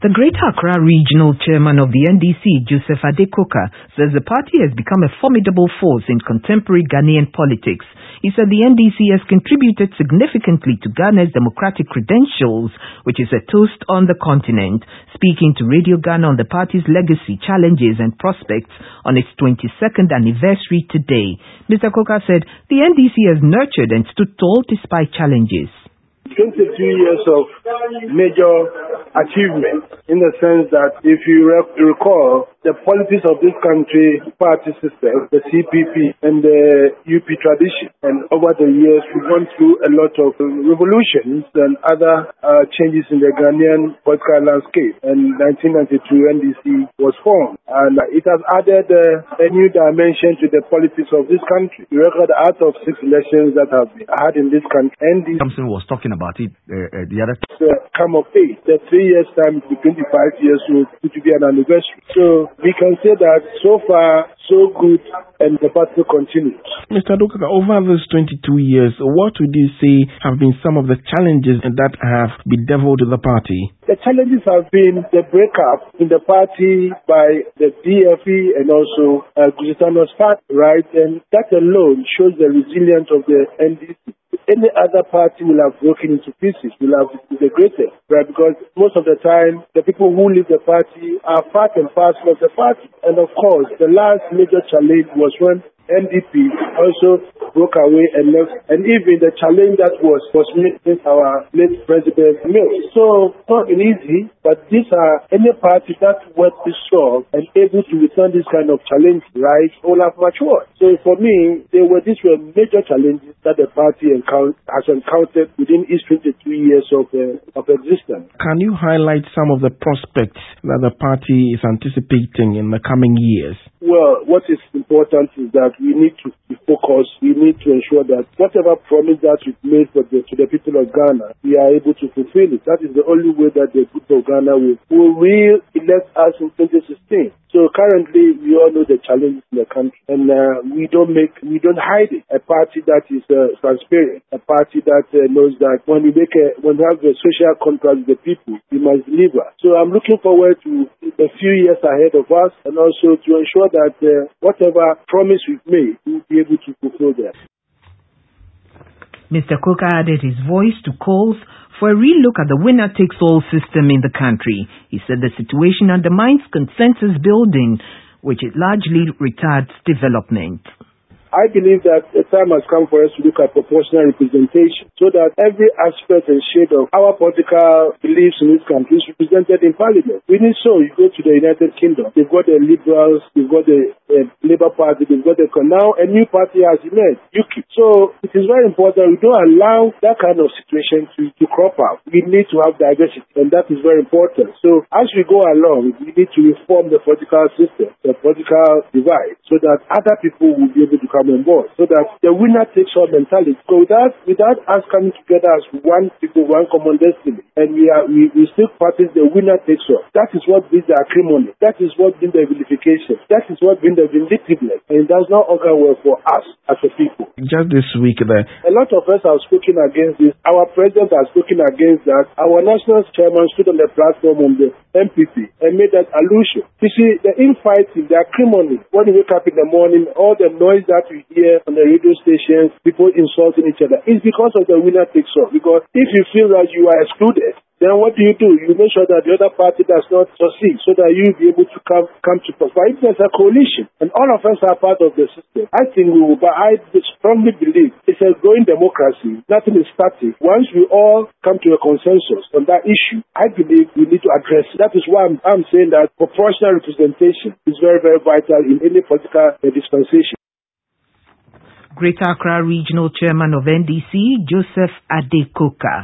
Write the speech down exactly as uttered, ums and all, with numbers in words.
The Greater Accra Regional Chairman of the N D C, Joseph Adekoka, says the party has become a formidable force in contemporary Ghanaian politics. He said the N D C has contributed significantly to Ghana's democratic credentials, which is a toast on the continent. Speaking to Radio Ghana on the party's legacy, challenges and prospects on its twenty-second anniversary today, Mister Koka said the N D C has nurtured and stood tall despite challenges. twenty-two years of major achievement, in the sense that if you recall, the politics of this country, party system, the C P P and the U P tradition, and over the years we've gone through a lot of revolutions and other uh, changes in the Ghanaian political landscape. And nineteen ninety-two N D C was formed, and it has added uh, a new dimension to the politics of this country. You record out of six elections that have been had in this country, N D C Thompson was talking about it uh, uh, the other time. Uh, come of age, the three years time to twenty-five years old, it will be an anniversary. So we can say that so far, so good, and the party continues. Mister Adekoka, over these twenty-two years, what would you say have been some of the challenges that have bedeviled the party? The challenges have been the breakup in the party by the D F E and also uh, Gusitano's party, right? And that alone shows the resilience of the N D C. Any other party will have broken into pieces, will have been the greatest, right? Because most of the time, the people who leave the party are part and parcel of the party. And of course, the last major challenge was when N D P also broke away and left, and even the challenge that was was made against our late President Mills. So it's not been easy, but these are any party that was strong and able to withstand this kind of challenge, right, all have matured. So for me, they were these were major challenges that the party encounter, has encountered within its twenty-two years of uh, of existence. Can you highlight some of the prospects that the party is anticipating in the coming years? Well, what is important is that we need to be focused. We need to ensure that whatever promise that we've made for the, to the people of Ghana, we are able to fulfill it. That is the only way that the people of Ghana will, will re-elect us in twenty sixteen. So currently, we all know the challenges in the country, and uh, we don't make, we don't hide it. A party that is uh, transparent, a party that uh, knows that when we make a, when we have a social contract with the people, we must deliver. So I'm looking forward to a few years ahead of us, and also to ensure that uh, whatever promise we've made, we'll be able to fulfill them. Mister Koka added his voice to calls for a relook at the winner-takes-all system in the country. He said the situation undermines consensus building, which it largely retards development. I believe that the time has come for us to look at proportional representation, so that every aspect and shade of our political beliefs in this country is represented in Parliament. We need so. You go to the United Kingdom, they've got the Liberals, they've got the uh, Labour Party, they've got the now a new party has emerged, U K I P. So it is very important we don't allow that kind of situation to, to crop out. We need to have diversity, and that is very important. So as we go along, we need to reform the political system, the political divide, so that other people will be able to come on board, so that the winner takes all mentality. So without without us coming together as one people, one common destiny, and we are we, we still practice the winner takes all. That is what brings the acrimony. That is what brings the vilification. That is what brings the vindictiveness, and it does not augur well for us as a people. Just this week, there a lot of us have spoken against this. Our president has spoken against that. Our national chairman stood on the platform on the M P P and made that allusion. You see, the infighting, the acrimony, when you wake up in the morning, all the noise that we hear on the radio stations, people insulting each other, is because of the winner takes all. Because if you feel that you are excluded, then what do you do? You make sure that the other party does not succeed, so that you'll be able to come come to power. But if there's a coalition, and all of us are part of the system, I think we will, but I strongly believe it's a growing democracy. Nothing is static. Once we all come to a consensus on that issue, I believe we need to address it. That is why I'm, I'm saying that proportional representation is very, very vital in any political uh, dispensation. Greater Accra Regional Chairman of N D C, Joseph Adekoka.